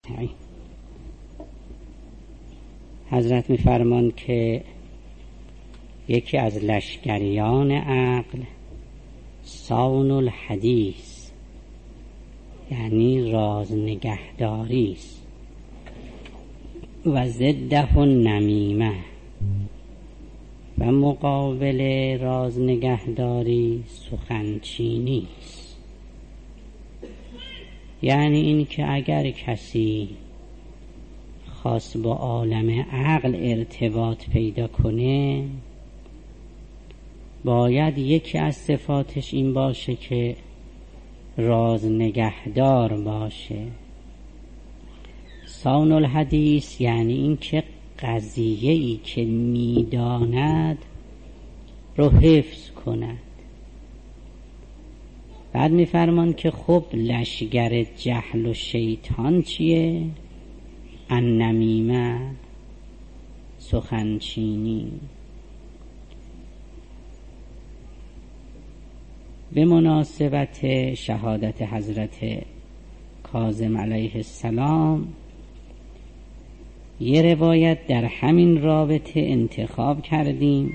نستعین. حضرت می‌فرمان که یکی از لشکریان عقل صون الحدیث، یعنی راز نگهداری است، و ضده النمیمه، و مقابل راز نگهداری سخنچینی است. یعنی این که اگر کسی خواست با عالم عقل ارتباط پیدا کنه، باید یکی از صفاتش این باشه که راز نگهدار باشه. صون الحدیث یعنی این که قضیه‌ای که میداند رو حفظ کند. بعد میفرمان که خب لشگر جهل و شیطان چیه؟ النمیمه، سخنچینی. به مناسبت شهادت حضرت کاظم علیه السلام یه روایت در همین رابطه انتخاب کردیم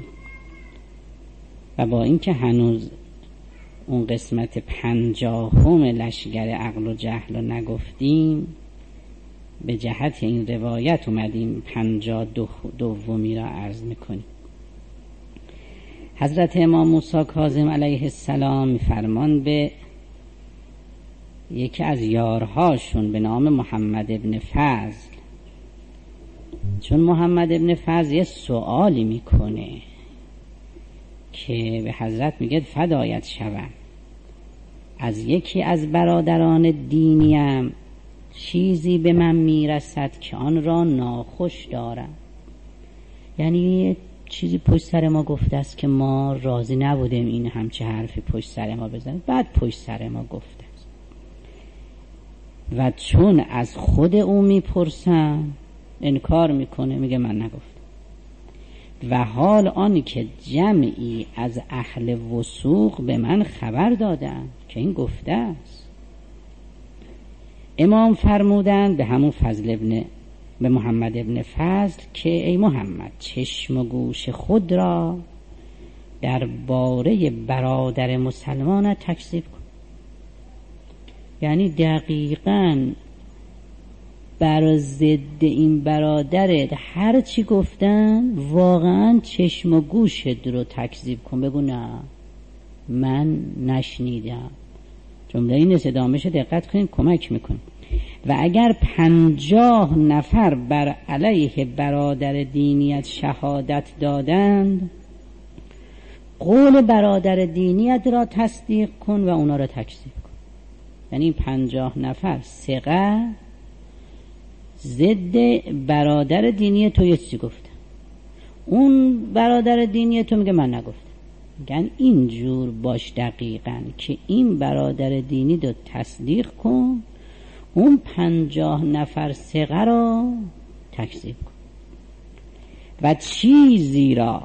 و با اینکه هنوز اون قسمت 50 لشگر عقل و جهل رو نگفتیم، به جهت این روایت اومدیم 52 را عرض میکنیم. حضرت امام موسی کاظم علیه السلام میفرمان به یکی از یارهاشون به نام محمد ابن فضل، چون محمد ابن فضل یه سوالی میکنه که به حضرت میگه فدایت شوم، از یکی از برادران دینیم چیزی به من میرسد که آن را ناخوش دارم. یعنی چیزی پشت سر ما گفته است که ما راضی نبودیم این همچه حرفی پشت سر ما بزنه، بعد پشت سر ما گفته است و چون از خود او میپرسم انکار میکنه، میگه من نگفتم. و حال آنی که جمعی از اهل وثوق به من خبر دادن که این گفته است. امام فرمودند به همون به محمد ابن فضل که ای محمد، چشم و گوش خود را در باره برادر مسلمان تکذیب کن. یعنی دقیقاً بر ضد این برادرت هر چی گفتن واقعاً چشم و گوشت رو تکذیب کن، بگو نه من نشنیدم. جمله این ادامهش دقت کنید، کمک میکن. و اگر 50 نفر بر علیه برادر دینیت شهادت دادند، قول برادر دینیت را تصدیق کن و اونا را تکذیب کن. یعنی 50 نفر ثقه ضد برادر دینی تو یه چیزی گفته، اون برادر دینی تو میگه من نگفتم. میگن اینجور باش دقیقاً که این برادر دینی رو تصدیق کن، اون 50 نفر ثقه را تکذیب کن. و چیزی را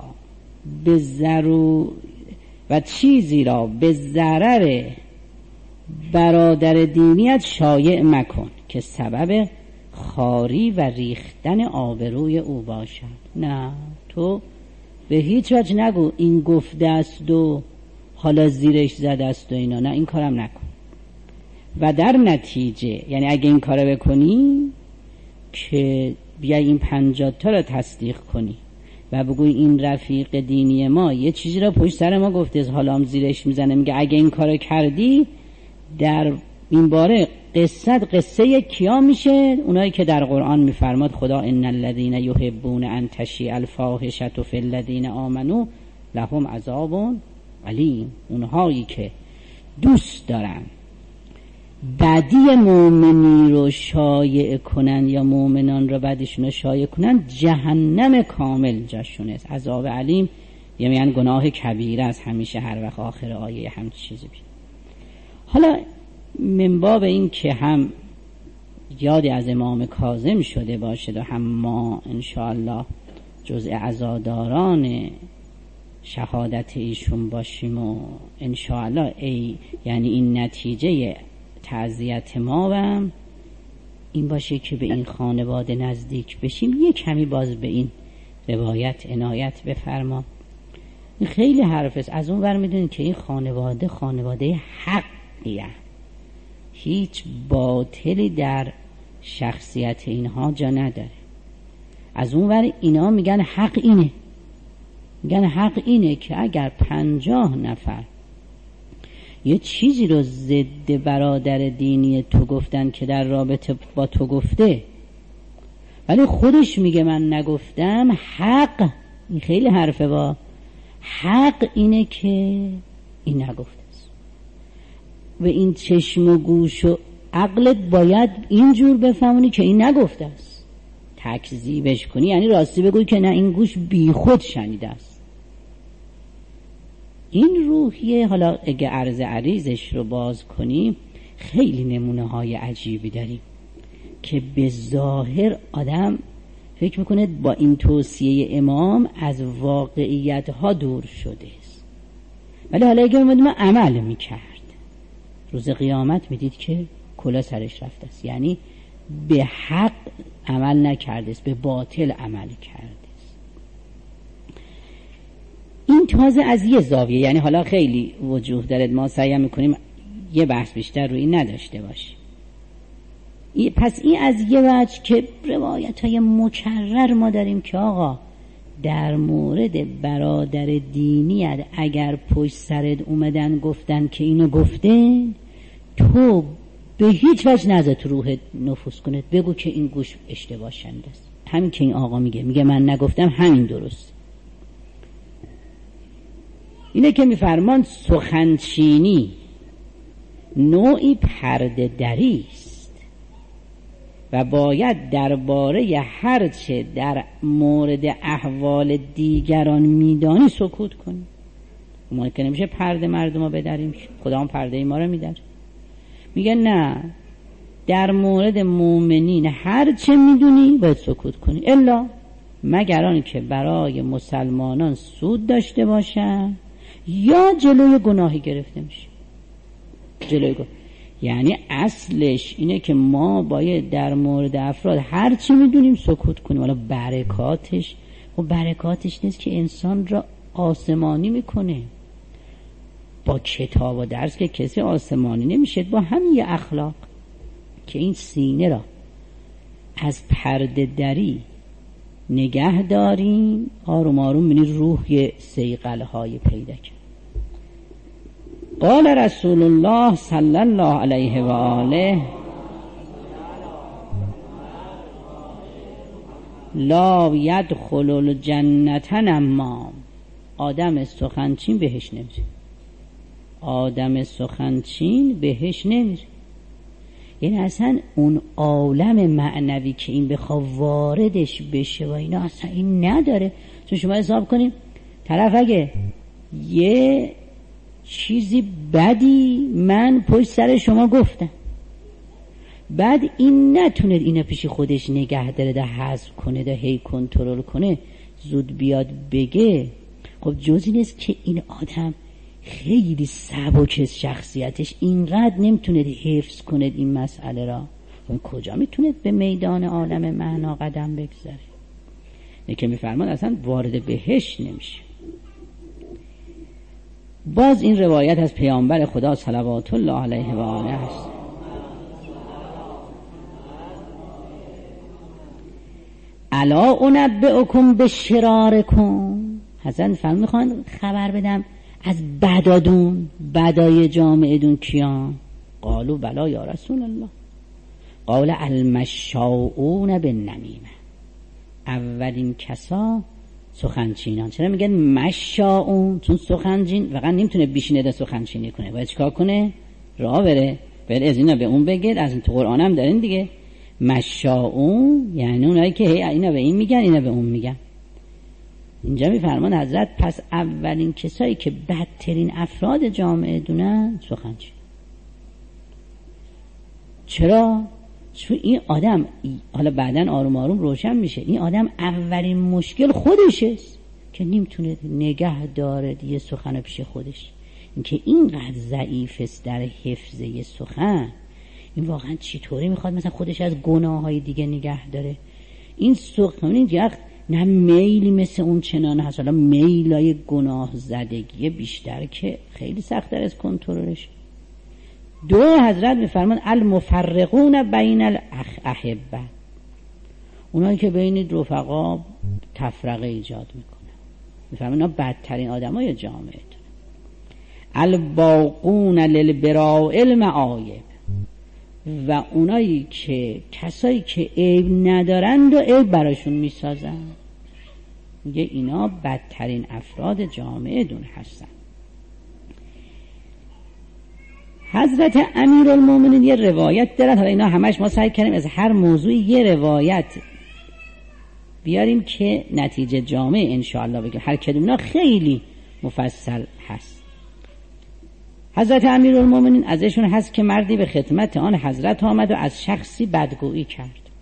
به ضرر برادر دینیت شایع مکن که سبب خاری و ریختن آبروی او باشد. نه، تو به هیچ وجه نگو این گفته است و حالا زیرش زده است و اینا، نه این کارم نکن. و در نتیجه یعنی اگه این کارو بکنی که بیای این 50 تا رو تصدیق کنی و بگوی این رفیق دینی ما یه چیزی رو پشت سر ما گفته، حالا هم زیرش میزنه، میگه اگه این کارو کردی، در این باره قصه کیا میشه؟ اونایی که در قرآن میفرماد خدا ان الذين يحبون ان تشیع الفاحشه فی الذين آمنوا لهم عذاب علیم. اونهایی که دوست دارن بدی مؤمنی رو شایع کنن یا مؤمنان رو بدشون رو شایع کنن، جهنم کامل جاشونه است، عذاب علیم. یعنی گناه کبیره است، همیشه هر وقت آخر آیه هم چیزی بیاد. حالا من باب این که هم یادی از امام کاظم شده باشد و هم ما انشاءالله جزء عزاداران شهادت ایشون باشیم و انشاءالله یعنی این نتیجه تعزیت ما و این باشه که به این خانواده نزدیک بشیم، یک کمی باز به این روایت عنایت بفرما. این خیلی حرف است. از اون ور میدونید که این خانواده حقیه، هیچ باطلی در شخصیت اینها جا نداره. از اون ور اینا میگن حق اینه که اگر 50 نفر یه چیزی رو ضد برادر دینی تو گفتن که در رابطه با تو گفته، ولی خودش میگه من نگفتم، حق، این خیلی حرفه، با حق اینه که این نگفته است. و این چشم و گوش و عقلت باید اینجور بفهمونی که این نگفته است. تکذیبش کنی یعنی راستی بگوی که نه، این گوش بی خود شنیده است. این روحیه، حالا اگه عریضش رو باز کنیم خیلی نمونه های عجیبی داریم که به ظاهر آدم فکر میکنه با این توصیه امام از واقعیت ها دور شده است، ولی حالا اگه ما عمل میکرد روز قیامت میدید که کلا سرش رفته است. یعنی به حق عمل نکرده است، به باطل عمل کرده است. این تازه از یه زاویه، یعنی حالا خیلی وجوه داره، ما سعی میکنیم یه بحث بیشتر رو این نداشته باشیم. پس این از یه وجه که روایت های مکرر ما داریم که آقا در مورد برادر دینیت اگر پشت سرت اومدن گفتن که اینو گفته، تو به هیچ وجه نذار تو روحت نفوذ کنه، بگو که این گوش اشتباه شنیده است. همین که این آقا میگه من نگفتم، همین درست. اینه که میفرمان سخنچینی نوعی پرده دری است و باید درباره هر چه در مورد احوال دیگران میدانی سکوت کنی. ما که نمیشه پرده مردم رو بدریم، خدا هم پرده ما رو میداره. میگه نه، در مورد مؤمنین هر چه میدونی باید سکوت کنی، الا مگر آن که برای مسلمانان سود داشته باشن یا جلوی گناهی گرفته میشه. یعنی اصلش اینه که ما باید در مورد افراد هر چی میدونیم سکوت کنیم. حالا برکاتش نیست که انسان را آسمانی میکنه. با کتاب و درس که کسی آسمانی نمیشه، با همین اخلاق که این سینه را از پرده دری نگه داریم، آروم آروم بینید روح یه سیقل های پیدا کرد. قال رسول الله صلی الله علیه و آله لا یدخل الجنة نمام. آدم سخنچین بهش نمیره. یعنی اصلا اون عالم معنوی که این بخواه واردش بشه و اینا اصلا این نداره. چون شما حساب کنیم طرف اگه یه چیزی بدی من پشت سر شما گفتم، بعد این نتونه اینو پیش خودش نگه داره، ده حذف کنه، ده هی کنترل کنه، زود بیاد بگه، خب جزی نیست که این آدم خیلی سبک شخصیتش اینقدر نمیتونه حفظ کنه این مسئله را. خب کجا میتونه به میدان عالم معنا قدم بگذاره؟ نه که میفرمان اصلا وارد بهش نمیشه. باز این روایت از پیامبر خدا صلوات الله علیه و آله است. الا انبئکم بشرارکم. حسن فرمان میخوان خبر بدم از بدای جامعه دون کیان؟ قالوا بلا یا رسول الله. قال المشاؤون بالنمیمه. اولین کسا سخنچینان. چرا میگن مشاؤون؟ چون سخنچین فقط نمیتونه بیشینه ده سخنچینی کنه، باید چیکار کنه؟ راه بره، باید از اینا به اون بگید. از این تو قرآن هم دارین دیگه. مشاؤون یعنی اونایی که اینا به این میگن اینا به اون میگن. اینجا میفرمان حضرت پس اولین کسایی که بدترین افراد جامعه دونن سخنچین. چرا؟ چون این آدم حالا بعدن آروم آروم روشن میشه، این آدم اولین مشکل خودشه که نمیتونه نگه داره یه سخن پیش خودش. این که اینقدر ضعیف است در حفظ یه سخن، این واقعا چطوری میخواد مثلا خودش از گناههای دیگه نگه داره؟ این سخنی جخ نه میلی مثل اون چنان هست، حالا میلای گناه زدگی بیشتر که خیلی سخت‌تر از کنترلش. دو حضرت میفرمان المفرقون بین الاحبه، اونایی که بین رفقا تفرقه ایجاد میکنن، میفرمان اینا بدترین آدمای جامعه. الباقون للبراء المعایب، و اونایی که کسایی که عیب ندارند و عیب براشون میسازن، میگه اینا بدترین افراد جامعه دون هستن. حضرت امیرالمومنین یه روایت دارن، حالا اینا همش ما سعی کردیم از هر موضوعی یه روایت بیاریم که نتیجه جامع انشاءالله بگیم، هر کدوم خیلی مفصل هست. حضرت امیرالمومنین ازشون هست که مردی به خدمت آن حضرت آمد و از شخصی بدگویی کرد.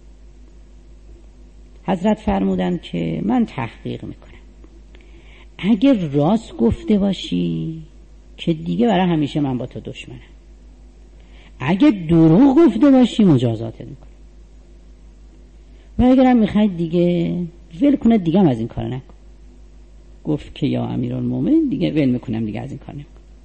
حضرت فرمودند که من تحقیق میکنم، اگر راست گفته باشی که دیگه برای همیشه من با تو دشمنم، اگه دروغ گفته باشی مجازاتت میکنم، و اگرم میخواید دیگه ول کنه دیگه هم از این کار نکن. گفت که یا امیرالمومنین دیگه ول میکنم، دیگه از این کار نکن.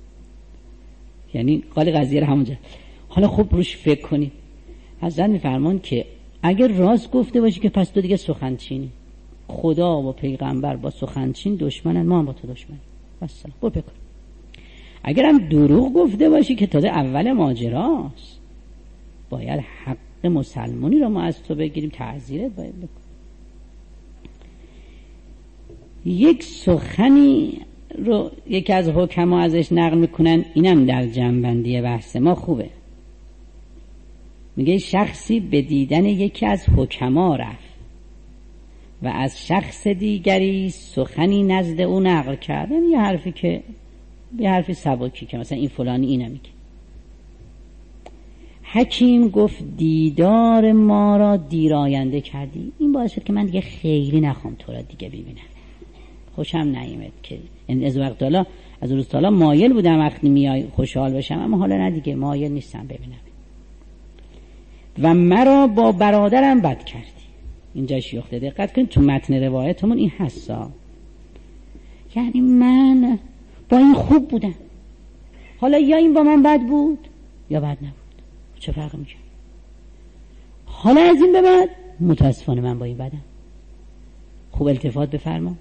یعنی قال قضیه رو همونجا. حالا خب روش فکر کنید. حضرت میفرمان که اگر راست گفته باشی که پس تو دیگه سخنچینی، خدا و پیغمبر با سخنچین دشمنن، ما هم با تو دشمنیم، بس برو بکن. اگر هم دروغ گفته باشی که تازه اول ماجراست، باید حق مسلمانی رو ما از تو بگیریم، تعزیرت باید بکن. یک سخنی رو یکی از حکما ازش نقل میکنن، اینم در جنبندی بحث ما خوبه. میگه شخصی به دیدن یکی از حکما رفت و از شخص دیگری سخنی نزد او نقل کردن، یه حرفی که یه حرفی سبکی که مثلا این فلانی اینو میگه. حکیم گفت دیدار ما را دیراینده کردی، این باعث شد که من دیگه خیلی نخوام تو را دیگه ببینم، خوشم نیامد که از وقت حالا از روز حالا مایل بودم وقتی میای خوشحال بشم، اما حالا نه دیگه مایل نیستم ببینم. و مرا با برادرم بد کردی. اینجا شیخته دقت کنید تو متن روایتمون این هستا، یعنی من با این خوب بودم، حالا یا این با من بد بود یا بد نبود، چه فرق میکنه؟ حالا از این به بعد متاسفانه من با این بدم. خوب التفات بفرما.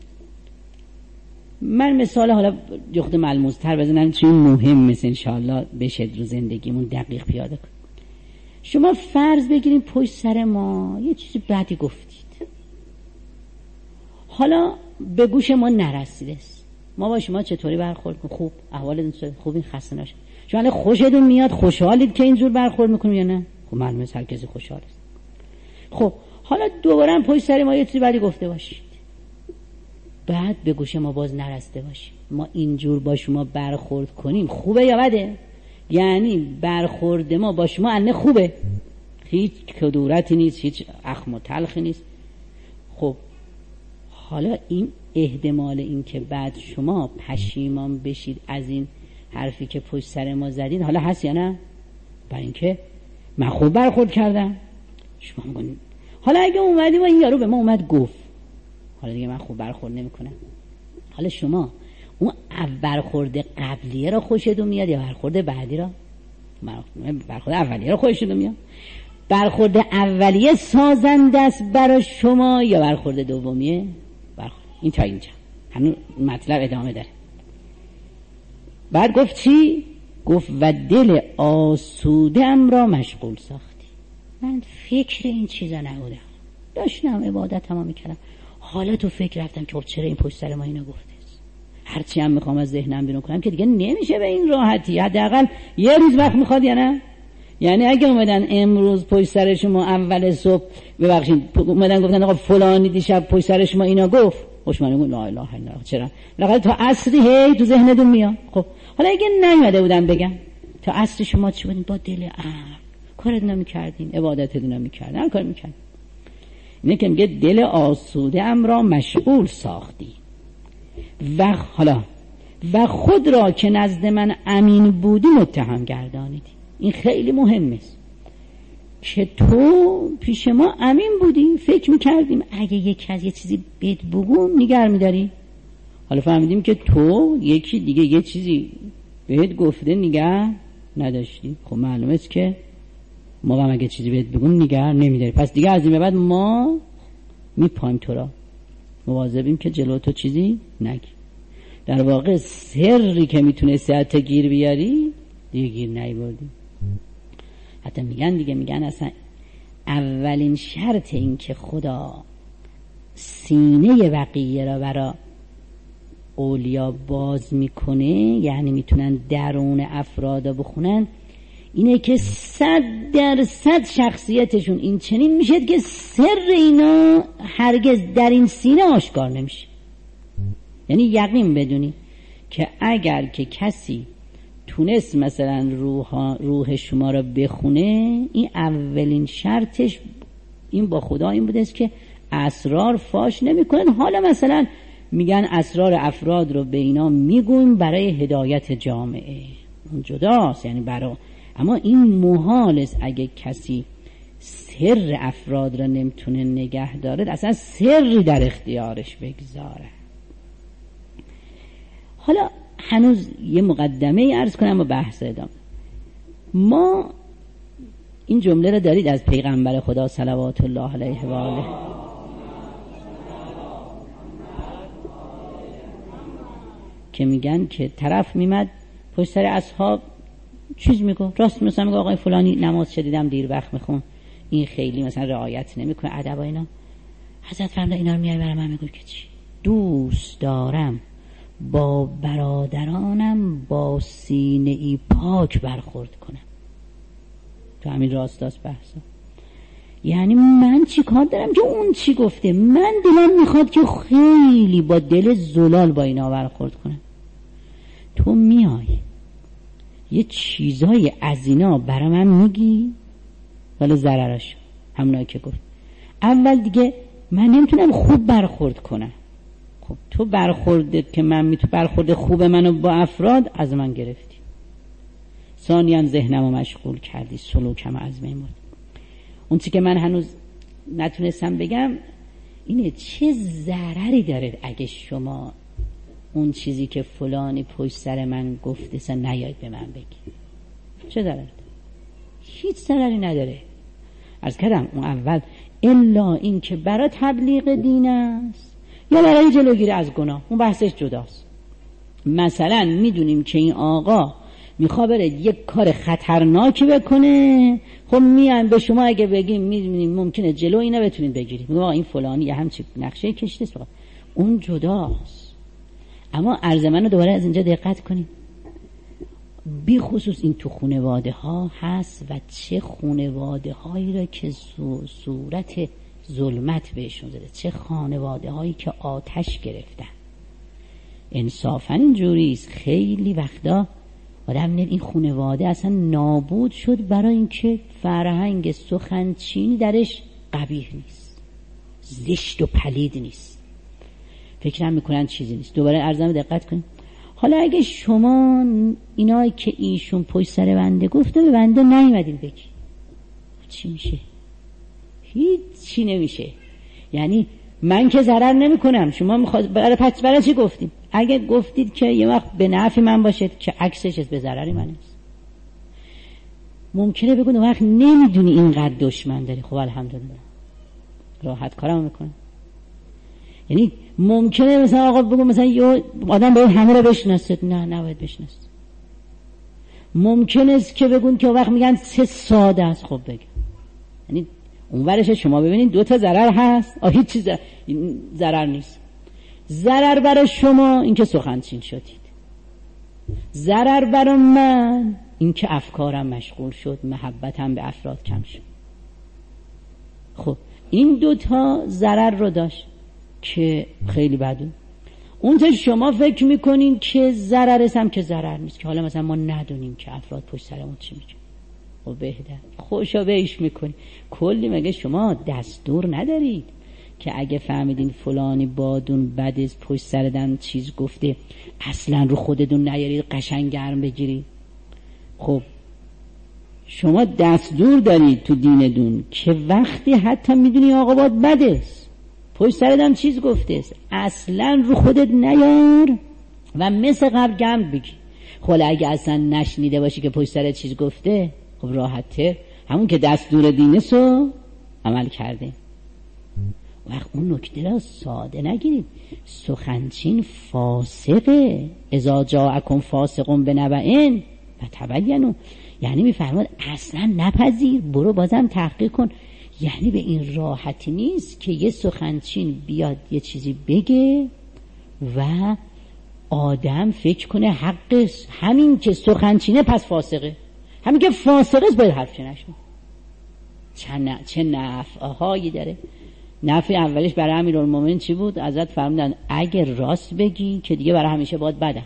من مثال حالا جخت ملموس‌تر بزنم چون مهم مثل انشاءالله بشه رو زندگیمون دقیق پیاده کن. شما فرض بگیریم پشت سر ما یه چیزی بدی گفتید، حالا به گوش ما نرسیده است، ما با شما چطوری برخورد کنیم؟ خوب، احوالتون خوب، این خسته نشه. شما خوشتون میاد، خوشحالید که اینجور برخورد میکنیم یا نه؟ خب معلومه هر کسی خوشحال است. خب حالا دوباره پشت سر ما یه چیزی بدی گفته باشید، بعد به گوش ما باز نرسیده باشید، ما اینجور با شما برخورد کنیم، خوبه یا بده؟ یعنی برخورد ما با شما انه خوبه، هیچ کدورتی نیست، هیچ اخم و تلخی نیست. خب حالا این احتمال این که بعد شما پشیمان بشید از این حرفی که پشت سر ما زدید حالا هست یا نه؟ برای اینکه من خوب برخورد کردم. شما میگن حالا اگه اومدی و این یارو به ما اومد گفت حالا دیگه من خوب برخورد نمیکنم، حالا شما اون برخورد قبلیه را خوشتون میاد یا برخورد بعدی را؟ برخورد اولیه را خوشتون میاد؟ برخورد اولیه سازنده است برای شما یا برخورد دومیه؟ این تا اینجا هنوز مطلب ادامه داره. بعد گفت چی؟ گفت و دل آسوده‌ام را مشغول ساختی. من فکر این چیزا نبودم، داشتم عبادتمو میکردم، حالا تو فکر رفتم که خب چرا این پشت سر ما اینو گفته؟ هرچی هم میخوام از ذهنم بیرون کنم که دیگه نمیشه به این راحتی، حداقل یه روز وقت میخواد یا نه؟ یعنی اگه اومدن امروز پشت سر شما اول صبح ببخشید اومدن گفتن آقا فلانی دیشب پشت سر شما اینا گفت، خوشمنه گفت لا اله الا الله، چرا؟ لقد تا عصری هی تو ذهنتون میاد. خب حالا اگه نیومده بودن بگم تا عصر شما چی بودین؟ با دل کارتون میکردین، عبادتتون میکردین، هر کار میکردین. اینه که میگه دل آسوده ام را مشغول ساختی و حالا و خود را که نزد من امین بودی متهم گردانیدی. این خیلی مهمه که تو پیش ما امین بودی، فکر میکردیم اگه یکی از یه چیزی بهت بگم نگر میداری، حالا فهمیدیم که تو یکی دیگه یه چیزی بهت گفته نگر نداشتی. خب معلومه است که ما هم اگه چیزی بهت بگم نگر نمیداری، پس دیگه از این به بعد ما میپایم تو را، مواظبیم که جلو تو چیزی نگی. در واقع سری که میتونستی حتی گیر بیاری دیگه گیر نیبردی. حتی میگن اصلا اولین شرط این که خدا سینه بقیه را برای اولیا باز میکنه، یعنی میتونن درون افراد بخونن، اینه که 100% شخصیتشون این چنین میشه که سر اینا هرگز در این سینه آشکار نمیشه. یعنی یقین بدونی که اگر که کسی تونست مثلا روح شما را بخونه، این اولین شرطش این با خدا این بوده است که اسرار فاش نمیکنن. حالا مثلا میگن اسرار افراد رو به اینا میگون برای هدایت جامعه، اون جداست، یعنی برای، اما این محال است اگه کسی سر افراد را نمیتونه نگه داره اصلا سری در اختیارش بگذاره. حالا هنوز یه مقدمه عرض کنم و بحث ادامه. ما این جمله رو دارید از پیغمبر خدا صلوات الله علیه و آله که میگن که طرف میمد پشت سر اصحاب چیز میگه، راست مثلا میگه آقای فلانی نماز شدیدم دیر وقت میخون، این خیلی مثلا رعایت نمیکنه ادب و اینا. حضرت فرمود اینا رو میای برای من میگه که چی؟ دوست دارم با برادرانم با سینه ای پاک برخورد کنم. تو همین راستاست بحثا. یعنی من چی کار دارم که اون چی گفته؟ من دلم میخواد که خیلی با دل زلال با اینا برخورد کنم. تو میای یه چیزای از اینا برای من میگی ولی ضررش همونایی که گفت. اول دیگه من نمیتونم خوب برخورد کنم. خب تو برخورده که من برخورد خوب منو با افراد از من گرفتی. ثانیاً ذهنمو مشغول کردی، سلوکم از من بود. اون چی که من هنوز نتونستم بگم اینه چه ضرری داره اگه شما اون چیزی که فلانی پشت سر من گفته سن نیاید به من بگی. چه ضرری داره؟ هیچ ضرری نداره. عرض کردم اون اول الا این که برای تبلیغ دین است یا برای جلوگیری از گناه، اون بحثش جداست. مثلا میدونیم که این آقا میخواد بره یک کار خطرناکی بکنه، خب میایم به شما اگه بگیم میدونیم ممکنه جلو اینا بتونید بگیرید، میگم این فلانی یه همچین نقشه کشیده است، اون جداست. اما عرض منو دوباره از اینجا دقت کنید، بی خصوص این تو خانواده ها هست و چه خانواده هایی را که صورت ظلمت بهشون زده، چه خانواده هایی که آتش گرفتن. انصافا اینجوری است خیلی وقتا آدم این خانواده اصلا نابود شد برای اینکه فرهنگ سخنچینی درش قبیح نیست، زشت و پلید نیست، فکرم میکنن چیزی نیست. دوباره عرضم دقت کنید. حالا اگه شما اینایی که ایشون پشت سر بنده گفته به بنده نیومدین بگی، چی میشه؟ هیچی نمیشه. یعنی من که ضرر نمی کنم، شما میخواد برای چی گفتید؟ اگه گفتید که یه وقت به نفع من باشد که عکسش به ضرری من است، ممکنه بگون اون وقت نمیدونی اینقدر دشمن داری. خب الحمدلله راحت کارم میکنم. یعنی ممکنه مثلا آقا بگو مثلا یه آدم باید همه رو بشناسد، نه نباید بشناسد. ممکنه است که بگون که وقت میگن چه ساده است، خب بگم. یعنی اون ورش شما ببینید دو تا ضرر هست، هیچ چیز ضرر نیست. ضرر برای شما این که سخنچین شدید، ضرر برای من این که افکارم مشغول شد، محبتم به افراد کم شد. خب این دوتا ضرر رو داشت که خیلی بده. اون تا شما فکر میکنین که ضررش هم که ضرر نیست، که حالا مثلا ما ندونیم که افراد پشت سرمون چی میگن. خب بهتر خوشا بهش میکنی. کلی مگه شما دستور ندارید که اگه فهمیدین فلانی بادون بدز پشت سردن چیز گفته اصلا رو خودتون نیارید، قشنگ گرم بگیرید. خب شما دستور دارید تو دین دون که وقتی حتی میدونی آقا باید بده است، پشت سرت هم چیز گفته است، اصلا رو خودت نیار و مثل قبل گم بگی. خب اگه اصلا نشنیده باشی که پشت سرت چیز گفته، خب راحته همون که دستور دینه سو عمل کرده. وقت اون نکته را ساده نگیرید. سخنچین فاسقه، اذا جاءکم فاسقون بنبأ فتبینوا، یعنی میفرماد اصلا نپذیر، برو بازم تحقیق کن. یعنی به این راحتی نیست که یه سخنچین بیاد یه چیزی بگه و آدم فکر کنه حقش همین که سخنچینه پس فاسقه، همین که فاسقه است باید حرف نشنوه. چه نفعهایی داره. نفع اولش برای امیرالمومنین چی بود؟ ازت فرمودن اگر راست بگی که دیگه برای همیشه باید بدن،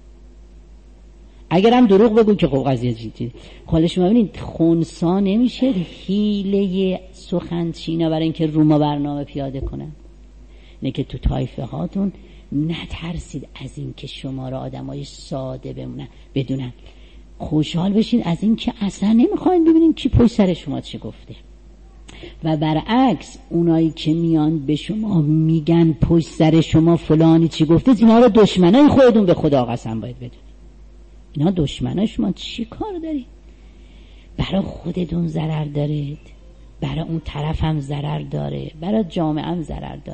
اگر هم دروغ بگو که خب قضیه جدی. حالا شما ببینید خنثی نمیشه حیله سخنچینا برای اینکه روما برنامه پیاده کنن. نه که تو طایفه هاتون نترسید از این که شما را آدمای ساده بدونن، خوشحال بشین از این که اصلا نمیخواین ببینین کی پشت سر شما چه گفته. و برعکس اونایی که میان به شما میگن پشت سر شما فلانی چی گفته، اینا رو دشمنای خودتون به خدا قسم باید بدونید. اینا دشمنای شما چی کار دارید؟ برای خودتون ضرر دارید، برای اون طرف هم ضرر داره، برای جامعه هم ضرر داره.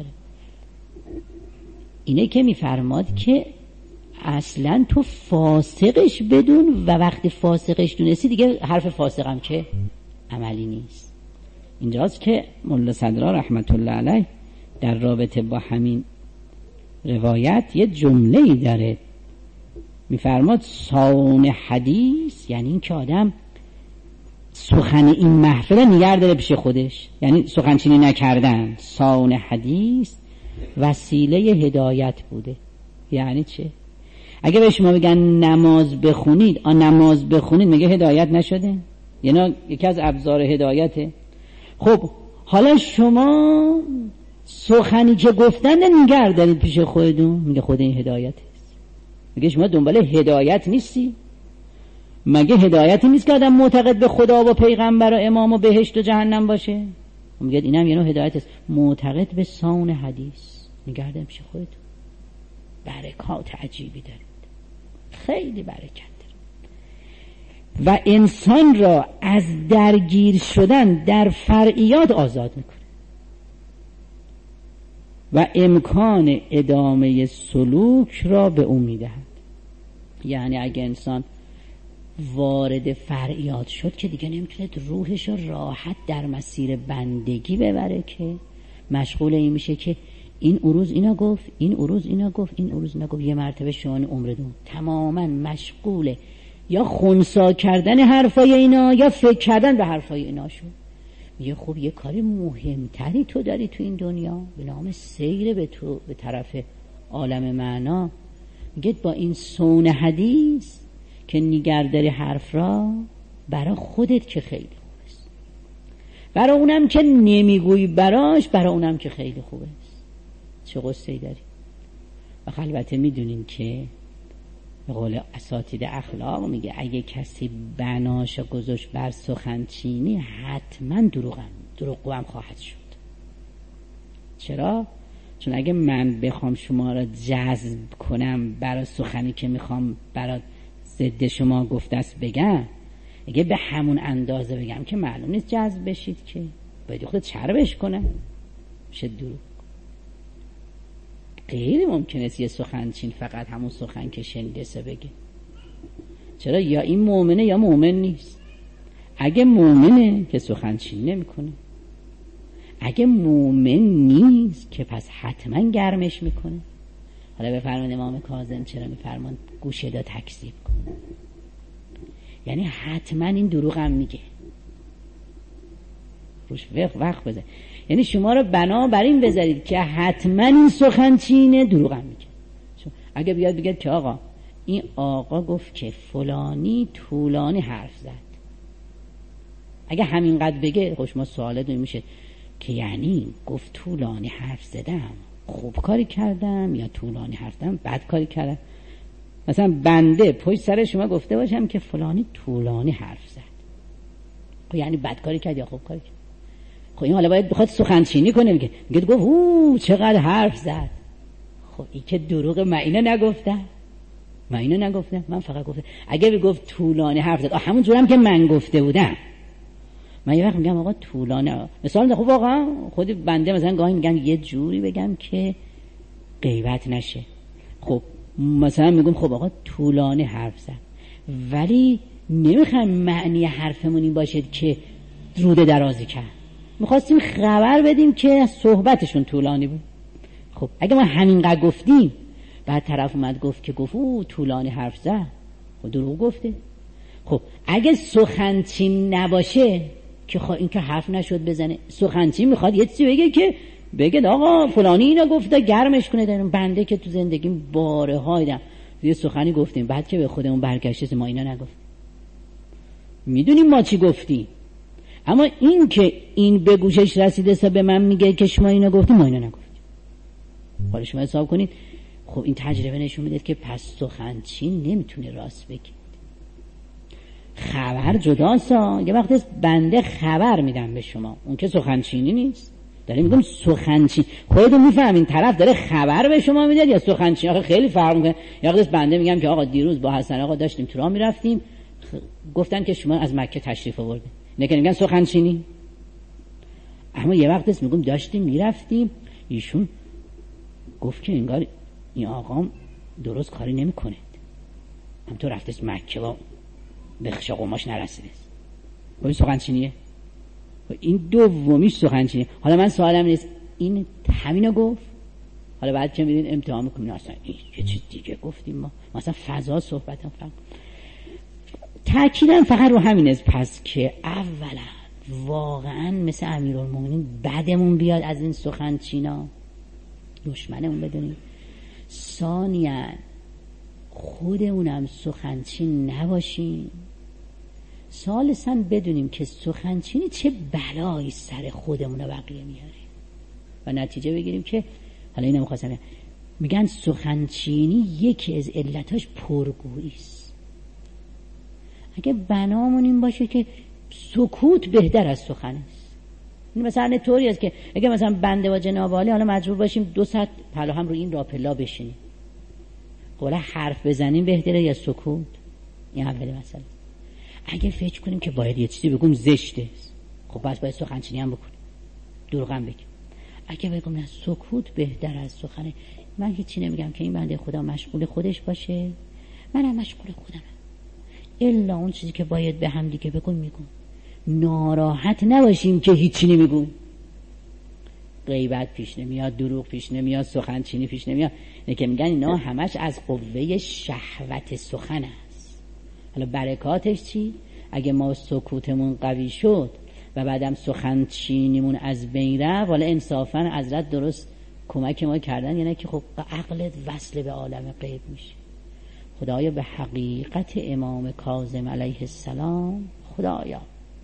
اینه که میفرماد که اصلا تو فاسقش بدون و وقتی فاسقش دونستی دیگه حرف فاسقم که عملی نیست. اینجاست که مولا صدرا رحمت الله علیه در رابطه با همین روایت یه جمله‌ای داره، میفرماد ساون حدیث، یعنی این که آدم سخن این محفل نگه داره پیش خودش، یعنی سخنچینی نکردن. ساون حدیث وسیله هدایت بوده. یعنی چه؟ اگه به شما بگن نماز بخونید، نماز بخونید میگه هدایت نشده؟ یعنی یکی از ابزار هدایته. خب حالا شما سخنی که گفتن نگه دارید پیش خودتون، میگه خود این هدایت است. میگه شما دنبال هدایت نیستی؟ مگه هدایتی نیست که آدم معتقد به خدا و پیغمبر و امام و بهشت و جهنم باشه؟ میگه اینم یه نوع هدایت است. معتقد به ساون حدیث نگه دارید پیش خودتون. برکات عجیبی دارید، خیلی برکت دارید و انسان را از درگیر شدن در فرعیات آزاد میکنه و امکان ادامه سلوک را به اون میدهد. یعنی اگه انسان وارد فرعیات شد که دیگه نمیتونه روحش رو راحت در مسیر بندگی ببره، که مشغول این میشه که این عروض اینا گفت، این عروض اینا گفت، این عروض اینا گفت. یه مرتبه شما عمرتون تماما مشغوله یا خنثی کردن حرفای اینا یا فکر کردن به حرفای اینا شد. میگه خب یه کاری مهمتری تو داری تو این دنیا به نام سیر به طرف عالم معنا. میگه با این سون حدیث که نگهداری حرف را برای خودت که خیلی خوب است، برای اونم که نمیگویی براش، برای اونم که خیلی خوب است. چه قصه‌ای داری؟ و البته میدونیم که به قول اساتید اخلاق میگه اگه کسی بناشو گذاشت بر سخنچینی حتما دروغگو هم خواهد شد. چرا؟ چون اگه من بخوام شما را جذب کنم برای سخنی که میخوام برای ضد شما گفته است بگم، اگه به همون اندازه بگم که معلوم نیست جذب بشید، که باید خود چربش کنم میشه دروغ. غیر ممکنه یه سخنچین فقط همون سخن که شنیده سه بگه. چرا؟ یا این مؤمنه یا مؤمن نیست. اگه مؤمنه که سخنچین نمیکنه، اگه مؤمن نیست که پس حتما گرمش میکنه. حالا بفرمایید امام کاظم چرا میفرمان گوشه دا تکذیب کن، یعنی حتما این دروغ هم میگه، روش وقت بذار. یعنی شما رو بنا بر این بذارید که حتما این سخنچینه دروغ هم میگه. اگه بیاد بگید که آقا این آقا گفت که فلانی طولانی حرف زد، اگه همینقدر بگه خوش ما سواله دوی میشه که یعنی گفت طولانی حرف زدم خوب کاری کردم یا طولانی حرف زدم بد کاری کردم. مثلا بنده پشت سر شما گفته باشم که فلانی طولانی حرف زد، خب یعنی بدکاری کرد یا خوب کاری کرد؟ خب این حالا باید بخواد سخنچینی کنه، میگه گفت چقدر حرف زد. خب این که دروغ، من اینو نگفتم، من فقط گفتم. اگه بگفت طولانی حرف زد همون جورم که من گفته بودم، من یه وقت میگم آقا طولانی، مثلا خب واقعا خود بنده مثلا گاهی میگم یه جوری بگم که غیبت نشه. خب مثلا میگم خب آقا طولانی حرف زد، ولی نمیخوایم معنی حرفمون این باشه که روده درازی کرد. میخواستیم خبر بدیم که صحبتشون طولانی بود. خب اگه ما همینقدر گفتیم، بعد طرف اومد گفت که طولانی حرف زد، خب دروغ گفته. خب اگه سخنچین نباشه که خب این که حرف نشد بزنه، سخنچین میخواد یه چیزی بگه که بگه آقا فلانی اینا گفته، گرمش کنه. در بنده که تو زندگیم باره هایدم یه سخنی گفتیم، بعد که به خودمون برگشته ما اینا نگفتیم، میدونیم ما چی گفتیم، اما این که این به گوشش رسیده سا به من میگه که شما اینا گفتیم، ما اینا نگفتیم. حالا شما حساب کنید. خب این تجربه نشون میده که پس سخنچین نمیتونه راست بگه. خبر جداسا، یه وقت بنده خبر میدم به شما، اون که سخنچینی نیست. داره میگم سخنچین، خودتون میفهمین طرف داره خبر به شما میده یا سخنچین. آخه خیلی فرق میکنه. یه وقت بنده میگم که آقا دیروز با حسن آقا داشتیم تو راه میرفتیم، گفتن که شما از مکه تشریف آوردید، نه که میگن سخنچینی. اما یه وقت میگم داشتیم میرفتیم، ایشون گفت که انگار این آقام درست کاری نمیکنه، هم تو رفتست مکه و به خشا قماش نرسیده. این سخنچینیه. این دومیش سخنچینیه. حالا من سوالم نیست این همینو گفت، حالا بعد که میرین امتحان میکنین اصلا این یه چیز دیگه گفتیم ما مثلا فضا صحبت هم فرق. تأکیدم فقط رو همین است، پس که اولا واقعا مثل امیرالمومنین بدمون بیاد از این سخنچینا، دشمنمون بدونیم. ثانیاً خودمونم سخنچین نباشیم. ثالثاً بدونیم که سخنچینی چه بلایی سر خودمون و بقیه میاره و نتیجه بگیریم که حالا اینم خواستم میگن سخنچینی یکی از علتاش پرگویی است. اگه بنامون این باشه که سکوت بهتر از سخن است. این مثلا طوری است که اگه مثلا بنده و جناب عالی حالا مجبور باشیم 2 ساعت پلا هم رو این راپلا بشینیم، حالا حرف بزنیم بهتره یا سکوت؟ این اولی مسئله. اگه فکر کنیم که باید یه چیزی بگم زشته، خب بس باید سخنچینی هم بکنیم، دروغ هم بگیم. اگه بگم نه سکوت بهتر از سخنه، من هیچی نمیگم که این بنده خدا مشغول خودش باشه، منم مشغول خودم، الا اون چیزی که باید به هم دیگه بگم میگم. ناراحت نباشیم که هیچی نمیگم. غیبت پیش نمیاد، دروغ پیش نمیاد، سخنچینی پیش نمیاد. نه که میگن اینا همش از قوه شهوت سخن است. حالا برکاتش چی؟ اگه ما سکوتمون قوی شد و بعدم سخنچینیمون از بین رفت، حالا انصافا حضرت درست کمک ما کردن، یعنی که خب عقلت وصل به عالم غیب میشه. خدایا به حقیقت امام کاظم علیه السلام، خدایا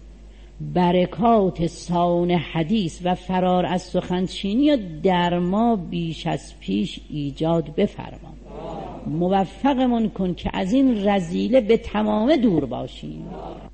برکات سان حدیث و فرار از سخنچینی در ما بیش از پیش ایجاد بفرما. موفقمون کن که از این رذیله به تمام دور باشیم.